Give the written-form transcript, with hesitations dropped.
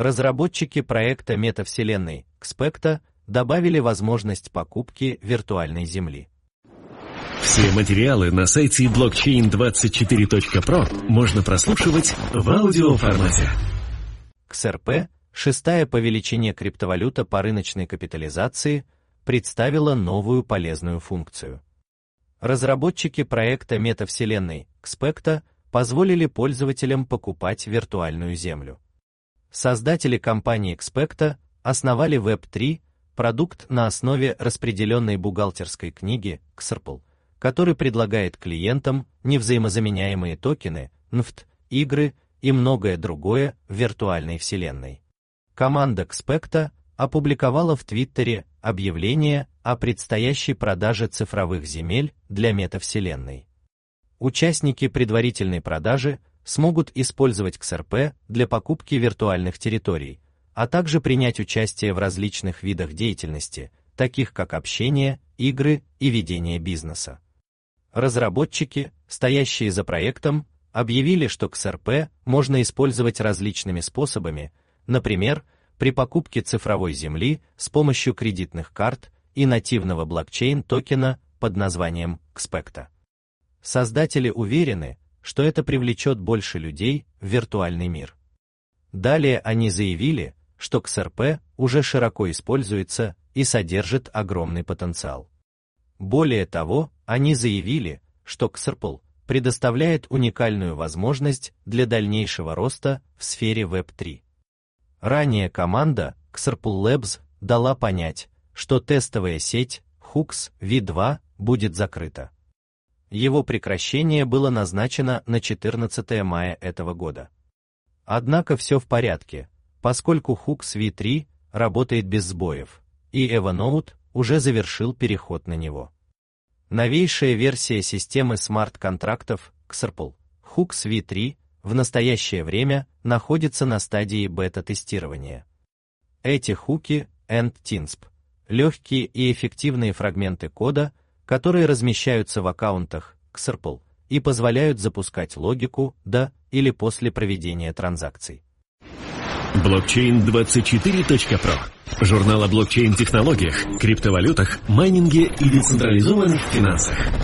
Разработчики проекта метавселенной Xpecta добавили возможность покупки виртуальной земли. Все материалы на сайте blockchain24.pro можно прослушивать в аудиоформате. XRP, шестая по величине криптовалюта по рыночной капитализации, представила новую полезную функцию. Разработчики проекта метавселенной Xpecta позволили пользователям покупать виртуальную землю. Создатели компании Xpecta основали Web3, продукт на основе распределенной бухгалтерской книги XRP, который предлагает клиентам невзаимозаменяемые токены, NFT, игры и многое другое в виртуальной вселенной. Команда Xpecta опубликовала в Твиттере объявление о предстоящей продаже цифровых земель для метавселенной. Участники предварительной продажи смогут использовать XRP для покупки виртуальных территорий, а также принять участие в различных видах деятельности, таких как общение, игры и ведение бизнеса. Разработчики, стоящие за проектом, объявили, что XRP можно использовать различными способами, например, при покупке цифровой земли с помощью кредитных карт и нативного блокчейн-токена под названием Xpecta. Создатели уверены, что это привлечет больше людей в виртуальный мир. Далее они заявили, что XRP уже широко используется и содержит огромный потенциал. Более того, они заявили, что XRP предоставляет уникальную возможность для дальнейшего роста в сфере Web3. Ранее команда XRP Labs дала понять, что тестовая сеть HOOX V2 будет закрыта. Его прекращение было назначено на 14 мая этого года. Однако все в порядке, поскольку HOOX V3 работает без сбоев, и Evernote уже завершил переход на него. Новейшая версия системы смарт-контрактов XRP HOOX V3 в настоящее время находится на стадии бета-тестирования. Эти хуки EndTinsp – легкие и эффективные фрагменты кода, которые размещаются в аккаунтах XRP и позволяют запускать логику до или после проведения транзакций. Blockchain24.pro – журнал о блокчейн-технологиях, криптовалютах, майнинге и децентрализованных финансах.